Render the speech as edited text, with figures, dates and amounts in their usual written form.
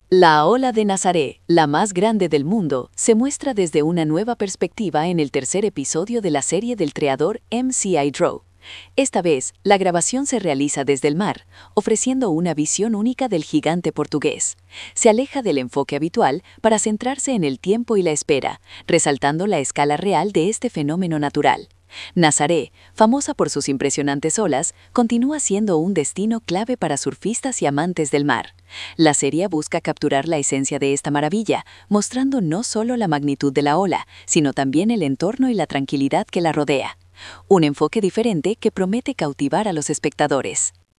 La ola de Nazaré, la más grande del mundo, se muestra desde una nueva perspectiva en el tercer episodio de la serie del creador MCI Draw. Esta vez, la grabación se realiza desde el mar, ofreciendo una visión única del gigante portugués. Se aleja del enfoque habitual para centrarse en el tiempo y la espera, resaltando la escala real de este fenómeno natural. Nazaré, famosa por sus impresionantes olas, continúa siendo un destino clave para surfistas y amantes del mar. La serie busca capturar la esencia de esta maravilla, mostrando no solo la magnitud de la ola, sino también el entorno y la tranquilidad que la rodea. Un enfoque diferente que promete cautivar a los espectadores.